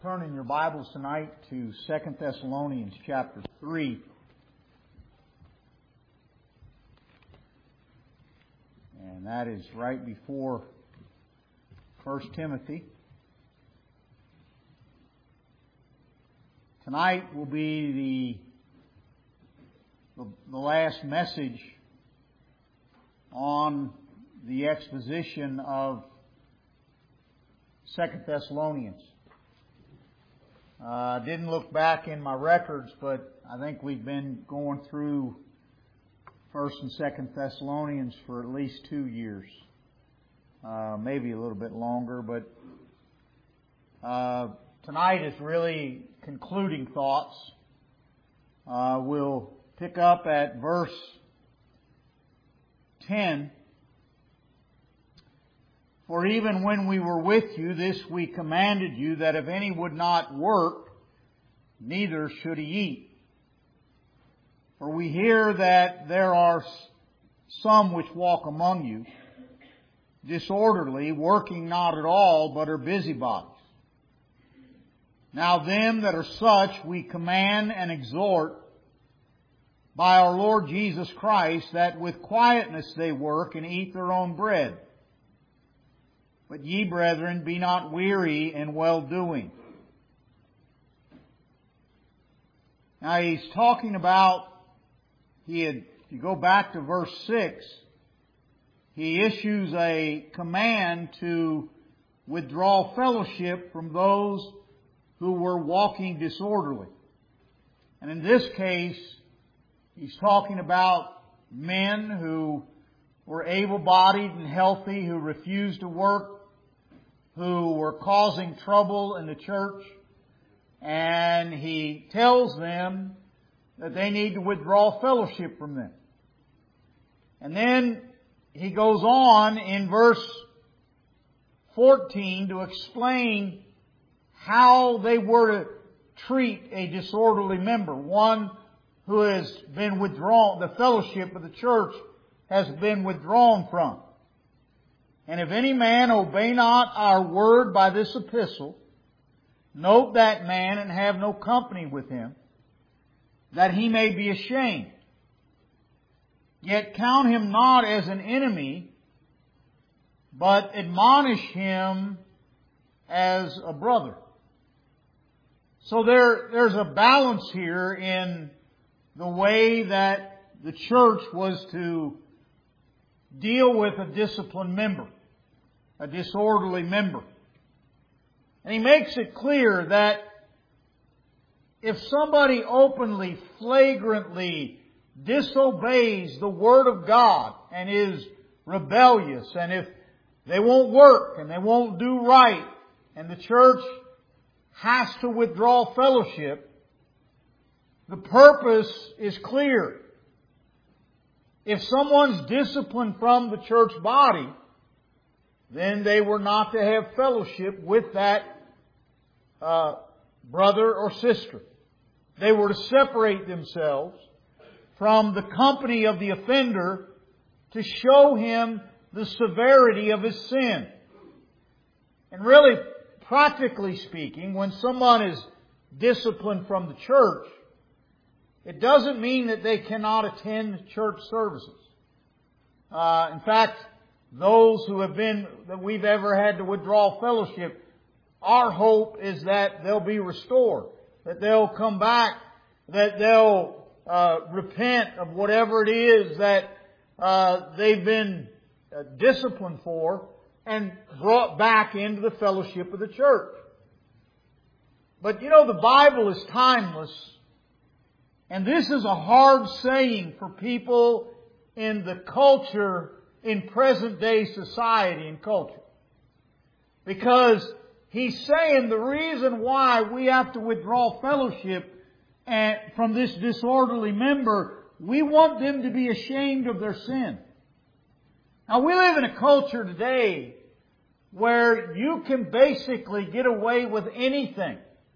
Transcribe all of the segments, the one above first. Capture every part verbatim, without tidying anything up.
Turn in your Bibles tonight to Second Thessalonians chapter three. And that is right before First Timothy. Tonight will be the, the last message on the exposition of Second Thessalonians. I uh, didn't look back in my records, but I think we've been going through First and Second Thessalonians for at least two years, uh, maybe a little bit longer. But uh, tonight is really concluding thoughts. Uh, we'll pick up at verse ten. For even when we were with you, this we commanded you, that if any would not work, neither should he eat. For we hear that there are some which walk among you, disorderly, working not at all, but are busybodies. Now them that are such we command and exhort by our Lord Jesus Christ, that with quietness they work and eat their own bread. But ye, brethren, be not weary in well-doing. Now he's talking about, he had, if you go back to verse six, he issues a command to withdraw fellowship from those who were walking disorderly. And in this case, he's talking about men who were able-bodied and healthy, who refused to work, who were causing trouble in the church, and he tells them that they need to withdraw fellowship from them. And then he goes on in verse fourteen to explain how they were to treat a disorderly member, one who has been withdrawn, the fellowship of the church has been withdrawn from. And if any man obey not our word by this epistle, note that man and have no company with him, that he may be ashamed. Yet count him not as an enemy, but admonish him as a brother. So there, there's a balance here in the way that the church was to deal with a disciplined member, a disorderly member. And he makes it clear that if somebody openly, flagrantly disobeys the Word of God and is rebellious, and if they won't work and they won't do right, and the church has to withdraw fellowship, the purpose is clear. If someone's disciplined from the church body, then they were not to have fellowship with that uh, brother or sister. They were to separate themselves from the company of the offender to show him the severity of his sin. And really, practically speaking, when someone is disciplined from the church, it doesn't mean that they cannot attend church services. Uh, in fact, those who have been, that we've ever had to withdraw fellowship, our hope is that they'll be restored, that they'll come back, that they'll uh, repent of whatever it is that uh, they've been uh, disciplined for and brought back into the fellowship of the church. But you know, the Bible is timeless. And this is a hard saying for people in the culture, in present day society and culture. Because he's saying the reason why we have to withdraw fellowship from this disorderly member, we want them to be ashamed of their sin. Now we live in a culture today where you can basically get away with anything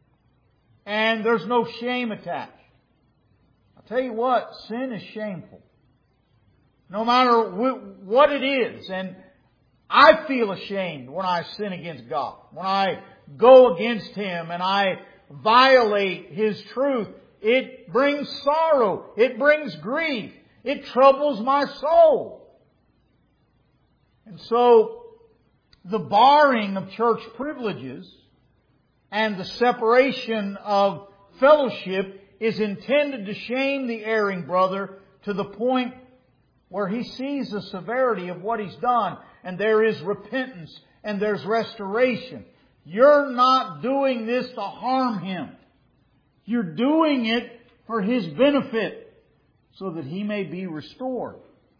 and there's no shame attached. Tell you what, sin is shameful. No matter what it is. And I feel ashamed when I sin against God. When I go against Him and I violate His truth, it brings sorrow. It brings grief. It troubles my soul. And so, the barring of church privileges and the separation of fellowship is intended to shame the erring brother to the point where he sees the severity of what he's done, and there is repentance and there's restoration. You're not doing this to harm him. You're doing it for his benefit so that he may be restored.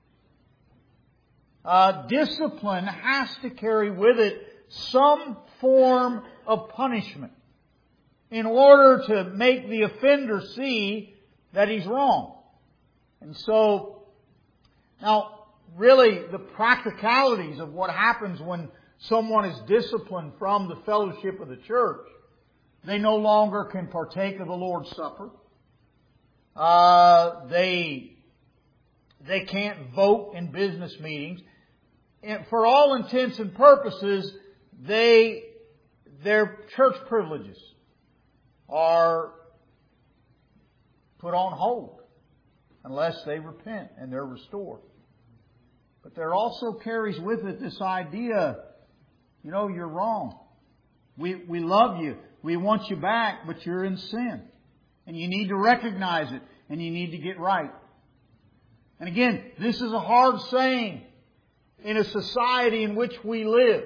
Uh, discipline has to carry with it some form of punishment in order to make the offender see that he's wrong. And so, now, really, the practicalities of what happens when someone is disciplined from the fellowship of the church, they no longer can partake of the Lord's Supper. Uh, they, they can't vote in business meetings. And for all intents and purposes, they, their church privileges are put on hold unless they repent and they're restored. But there also carries with it this idea, you know, you're wrong. We, we love you. We want you back, but you're in sin. And you need to recognize it. And you need to get right. And again, this is a hard saying in a society in which we live.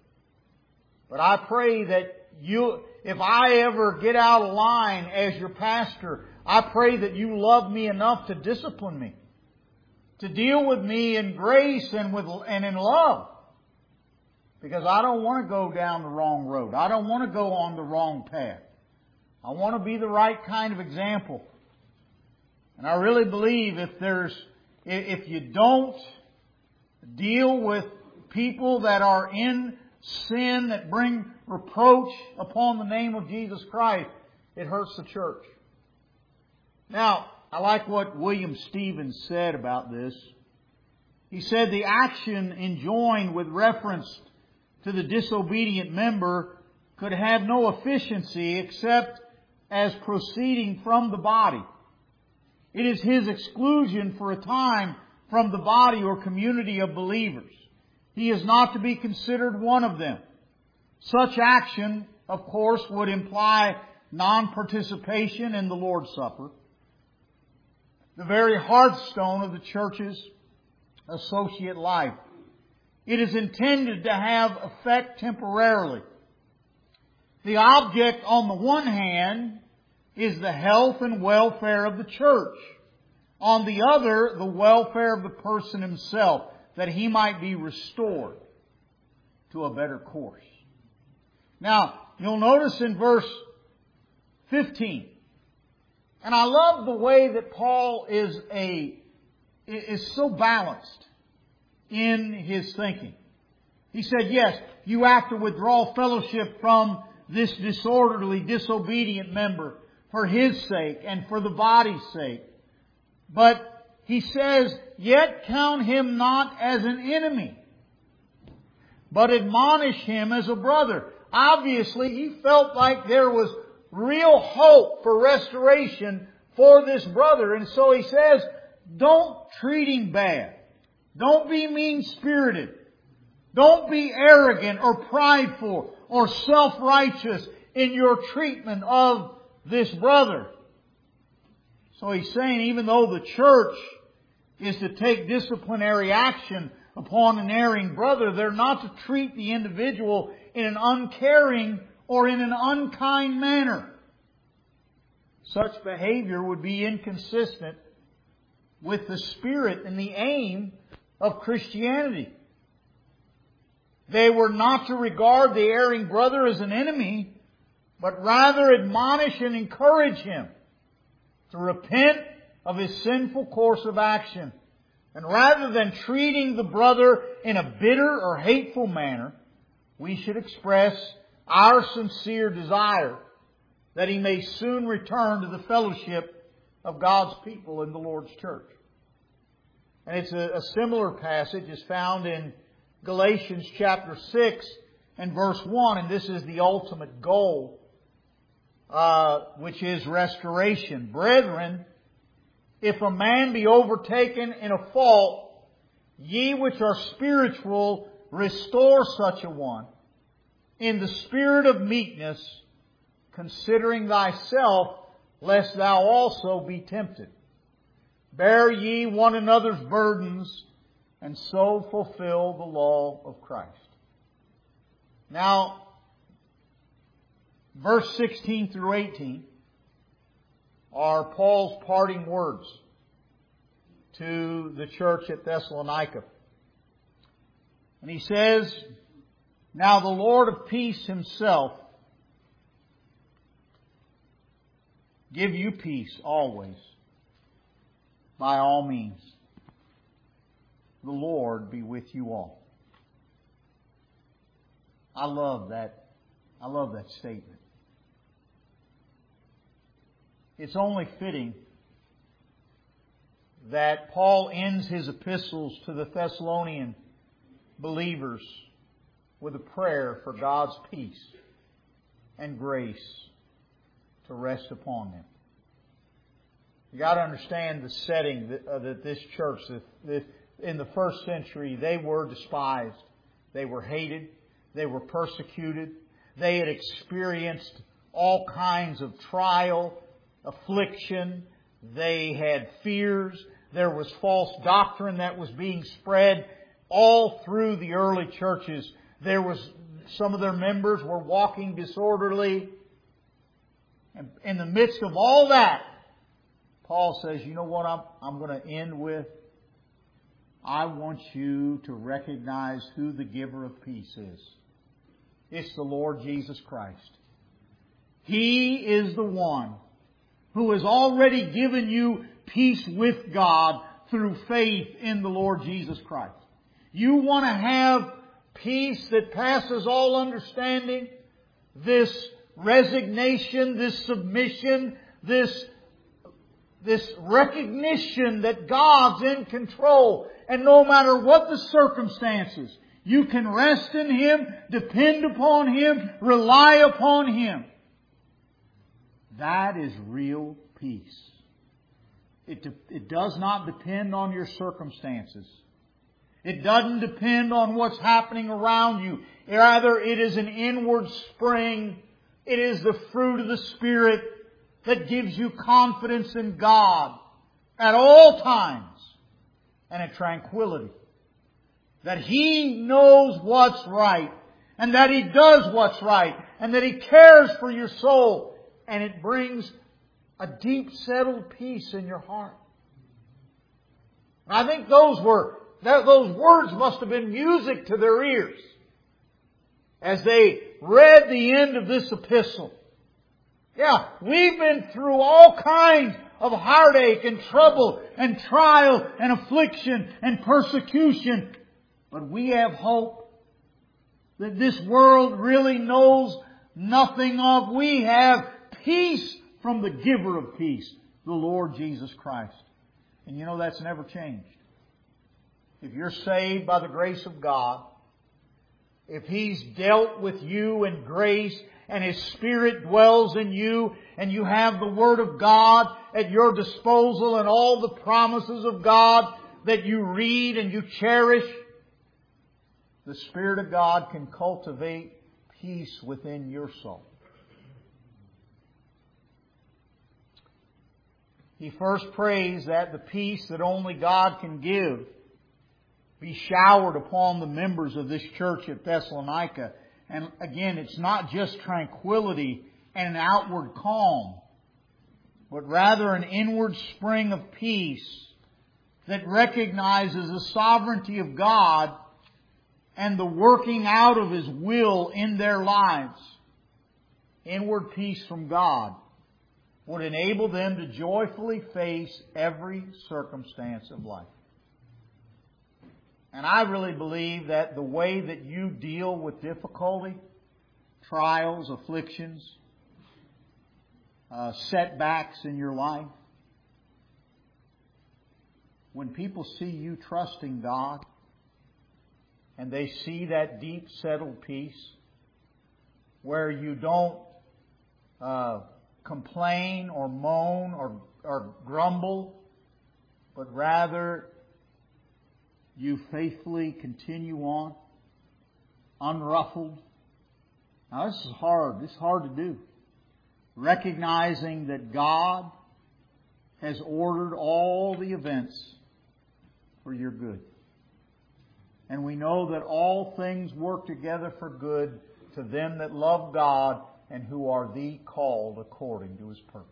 But I pray that you, if I ever get out of line as your pastor, I pray that you love me enough to discipline me, to deal with me in grace and with and in love. Because I don't want to go down the wrong road. I don't want to go on the wrong path. I want to be the right kind of example. And I really believe if there's, if you don't deal with people that are in sin, that bring reproach upon the name of Jesus Christ, it hurts the church. Now, I like what William Stevens said about this. He said the action enjoined with reference to the disobedient member could have no efficiency except as proceeding from the body. It is his exclusion for a time from the body or community of believers. He is not to be considered one of them. Such action, of course, would imply non-participation in the Lord's Supper, the very hearthstone of the church's associate life. It is intended to have effect temporarily. The object, on the one hand, is the health and welfare of the church. On the other, the welfare of the person himself, that he might be restored to a better course. Now, you'll notice in verse fifteen, and I love the way that Paul is a is so balanced in his thinking. He said, yes, you have to withdraw fellowship from this disorderly, disobedient member for his sake and for the body's sake. But he says, yet count him not as an enemy, but admonish him as a brother. Obviously, he felt like there was real hope for restoration for this brother. And so he says, don't treat him bad. Don't be mean-spirited. Don't be arrogant or prideful or self-righteous in your treatment of this brother. So he's saying even though the church is to take disciplinary action upon an erring brother, they're not to treat the individual in an uncaring or in an unkind manner. Such behavior would be inconsistent with the spirit and the aim of Christianity. They were not to regard the erring brother as an enemy, but rather admonish and encourage him to repent of his sinful course of action. And rather than treating the brother in a bitter or hateful manner, we should express our sincere desire that he may soon return to the fellowship of God's people in the Lord's church. And it's a, a similar passage is found in Galatians chapter six and verse one, and this is the ultimate goal, uh, which is restoration. Brethren, if a man be overtaken in a fault, ye which are spiritual, restore such a one in the spirit of meekness, considering thyself, lest thou also be tempted. Bear ye one another's burdens, and so fulfill the law of Christ. Now, verse sixteen through eighteen are Paul's parting words to the church at Thessalonica. And he says, Now the Lord of peace Himself give you peace always, by all means. The Lord be with you all. I love that. I love that statement. It's only fitting that Paul ends his epistles to the Thessalonian believers with a prayer for God's peace and grace to rest upon them. You got to understand the setting that, uh, that this church, that, that in the first century, they were despised, they were hated, they were persecuted, they had experienced all kinds of trial, affliction, they had fears, there was false doctrine that was being spread all through the early churches. There was, some of their members were walking disorderly. And in the midst of all that, Paul says, you know what I'm, I'm going to end with? I want you to recognize who the giver of peace is. It's the Lord Jesus Christ. He is the one who has already given you peace with God through faith in the Lord Jesus Christ. You want to have peace that passes all understanding? This resignation, this submission, this, this recognition that God's in control. And no matter what the circumstances, you can rest in Him, depend upon Him, rely upon Him. That is real peace. It, de- it does not depend on your circumstances. It doesn't depend on what's happening around you. Rather, it is an inward spring. It is the fruit of the Spirit that gives you confidence in God at all times and a tranquility. That He knows what's right and that He does what's right and that He cares for your soul. And it brings a deep settled peace in your heart. And I think those were, those words must have been music to their ears as they read the end of this epistle. Yeah, we've been through all kinds of heartache and trouble and trial and affliction and persecution. But we have hope that this world really knows nothing of. We have peace from the giver of peace, the Lord Jesus Christ. And you know that's never changed. If you're saved by the grace of God, if He's dealt with you in grace and His Spirit dwells in you and you have the Word of God at your disposal and all the promises of God that you read and you cherish, the Spirit of God can cultivate peace within your soul. He first prays that the peace that only God can give be showered upon the members of this church at Thessalonica. And again, it's not just tranquility and an outward calm, but rather an inward spring of peace that recognizes the sovereignty of God and the working out of His will in their lives. Inward peace from God would enable them to joyfully face every circumstance of life. And I really believe that the way that you deal with difficulty, trials, afflictions, uh, setbacks in your life, when people see you trusting God and they see that deep settled peace, where you don't uh, complain or moan or, or grumble, but rather you faithfully continue on, unruffled. Now this is hard. This is hard to do. Recognizing that God has ordered all the events for your good. And we know that all things work together for good to them that love God and who are the called according to His purpose.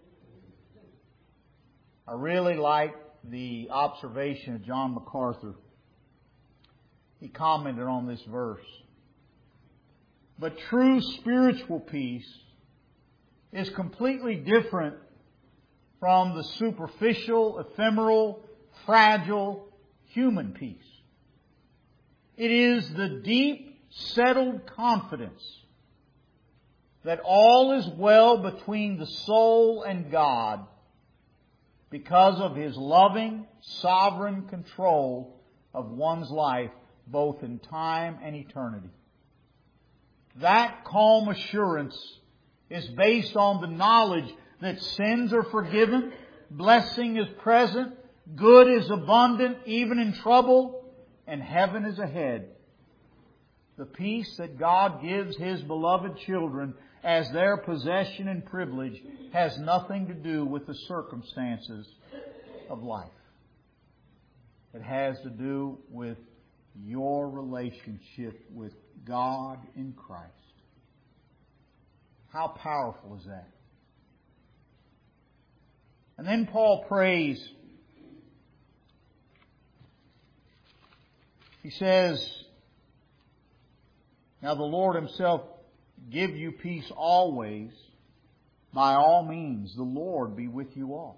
I really like the observation of John MacArthur. He commented on this verse. But true spiritual peace is completely different from the superficial, ephemeral, fragile human peace. It is the deep, settled confidence that all is well between the soul and God because of His loving, sovereign control of one's life, both in time and eternity. That calm assurance is based on the knowledge that sins are forgiven, blessing is present, good is abundant even in trouble, and heaven is ahead. The peace that God gives His beloved children as their possession and privilege has nothing to do with the circumstances of life. It has to do with your relationship with God in Christ. How powerful is that? And then Paul prays. He says, now the Lord Himself give you peace always. By all means, the Lord be with you all.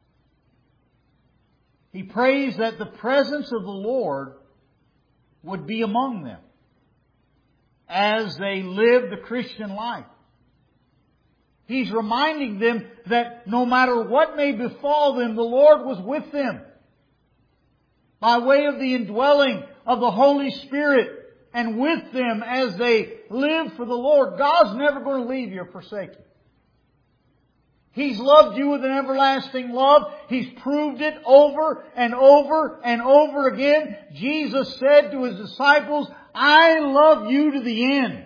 He prays that the presence of the Lord would be among them as they live the Christian life. He's reminding them that no matter what may befall them, the Lord was with them by way of the indwelling of the Holy Spirit and with them as they live for the Lord. God's never going to leave you or forsake you. He's loved you with an everlasting love. He's proved it over and over and over again. Jesus said to His disciples, I love you to the end.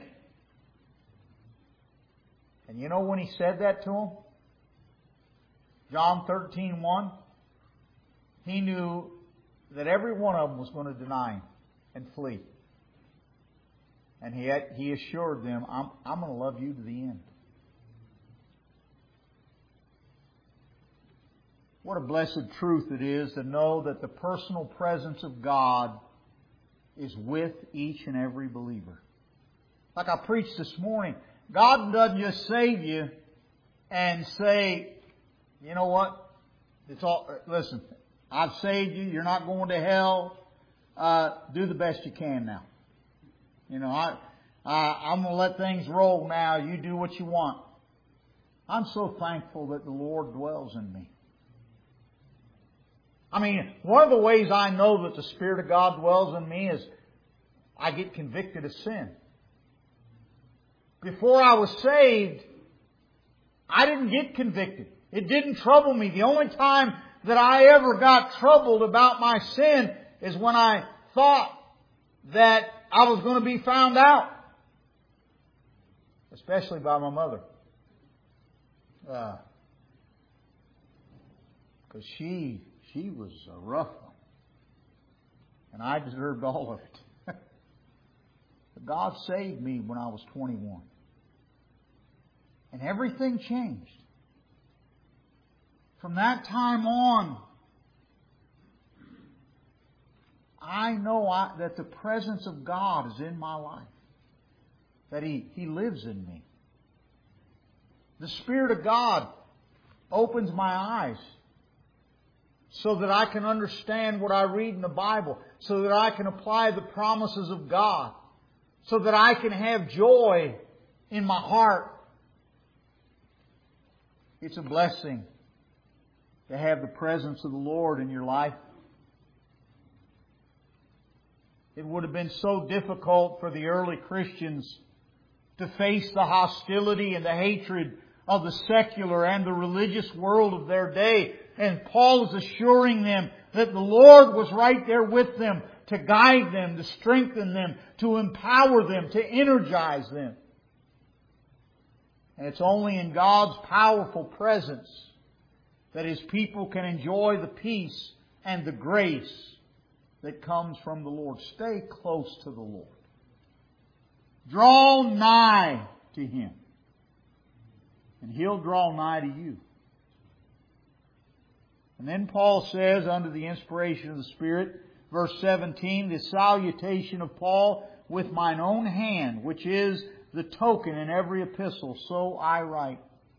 And you know when He said that to them? John thirteen one. He knew that every one of them was going to deny Him and flee. And He had, He assured them, I'm, I'm going to love you to the end. What a blessed truth it is to know that the personal presence of God is with each and every believer. Like I preached this morning, God doesn't just save you and say, you know what? It's all. Listen, I've saved you. You're not going to hell. Uh, do the best you can now. You know, I, I, I'm going to let things roll now. You do what you want. I'm so thankful that the Lord dwells in me. I mean, one of the ways I know that the Spirit of God dwells in me is I get convicted of sin. Before I was saved, I didn't get convicted. It didn't trouble me. The only time that I ever got troubled about my sin is when I thought that I was going to be found out. Especially by my mother. Uh, 'cause she... She was a rough one. And I deserved all of it. But God saved me when I was twenty-one. And everything changed. From that time on, I know I, that the presence of God is in my life. That He, He lives in me. The Spirit of God opens my eyes so that I can understand what I read in the Bible, so that I can apply the promises of God, so that I can have joy in my heart. It's a blessing to have the presence of the Lord in your life. It would have been so difficult for the early Christians to face the hostility and the hatred of the secular and the religious world of their day. And Paul is assuring them that the Lord was right there with them to guide them, to strengthen them, to empower them, to energize them. And it's only in God's powerful presence that His people can enjoy the peace and the grace that comes from the Lord. Stay close to the Lord. Draw nigh to Him, and He'll draw nigh to you. And then Paul says, under the inspiration of the Spirit, verse seventeen, the salutation of Paul with mine own hand, which is the token in every epistle, so I write.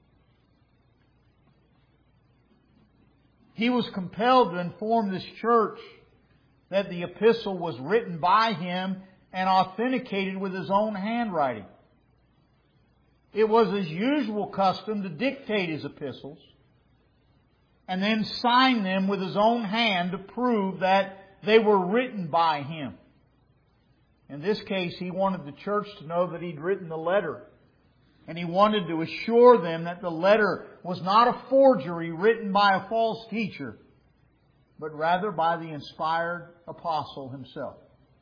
He was compelled to inform this church that the epistle was written by him and authenticated with his own handwriting. It was his usual custom to dictate his epistles and then sign them with his own hand to prove that they were written by him. In this case, he wanted the church to know that he'd written the letter. And he wanted to assure them that the letter was not a forgery written by a false teacher, but rather by the inspired apostle himself.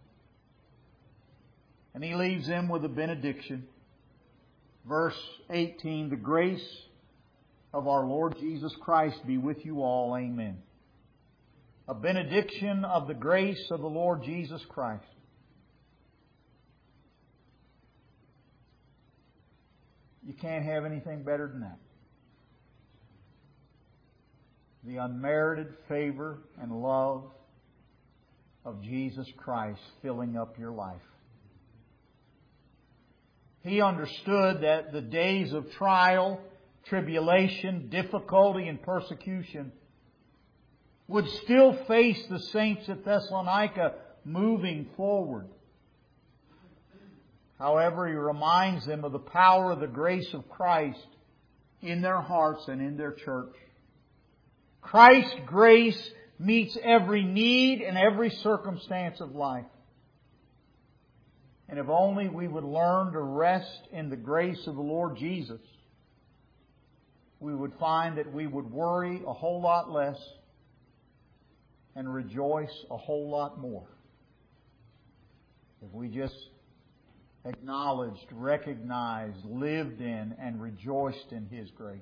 And he leaves them with a benediction. Verse eighteen, the grace of our Lord Jesus Christ be with you all. Amen. A benediction of the grace of the Lord Jesus Christ. You can't have anything better than that. The unmerited favor and love of Jesus Christ filling up your life. He understood that the days of trial, tribulation, difficulty, and persecution would still face the saints at Thessalonica moving forward. However, he reminds them of the power of the grace of Christ in their hearts and in their church. Christ's grace meets every need and every circumstance of life. And if only we would learn to rest in the grace of the Lord Jesus, we would find that we would worry a whole lot less and rejoice a whole lot more. If we just acknowledged, recognized, lived in, and rejoiced in His grace.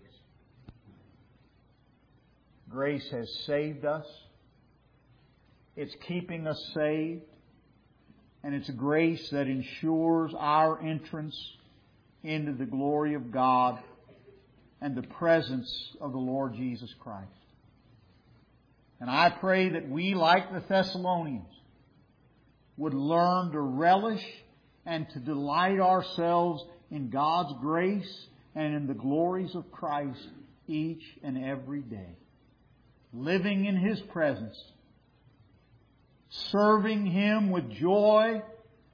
Grace has saved us. It's keeping us saved. And it's grace that ensures our entrance into the glory of God and the presence of the Lord Jesus Christ. And I pray that we, like the Thessalonians, would learn to relish and to delight ourselves in God's grace and in the glories of Christ each and every day. Living in His presence, serving Him with joy,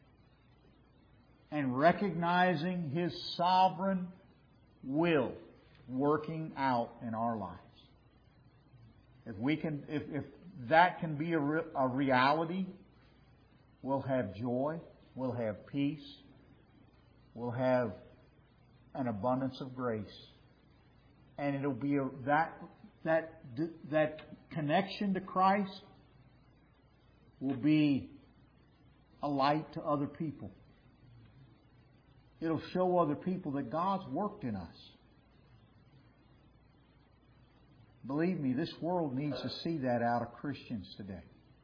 and recognizing His sovereign will working out in our lives. If we can, if, if that can be a, re, a reality, we'll have joy. We'll have peace. We'll have an abundance of grace. And it'll be a, that, that, that connection to Christ will be a light to other people. It'll show other people that God's worked in us. Believe me, this world needs to see that out of Christians today.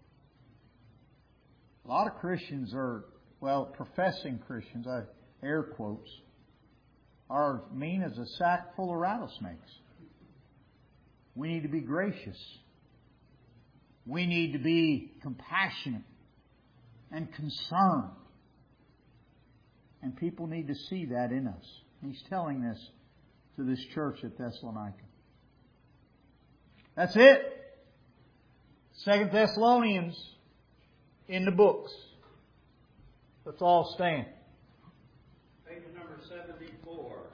A lot of Christians are, well, professing Christians, I air quotes, are mean as a sack full of rattlesnakes. We need to be gracious. We need to be compassionate and concerned. And people need to see that in us. He's telling this to this church at Thessalonica. That's it. Second Thessalonians in the books. Let's all stand. Page number seventy-four.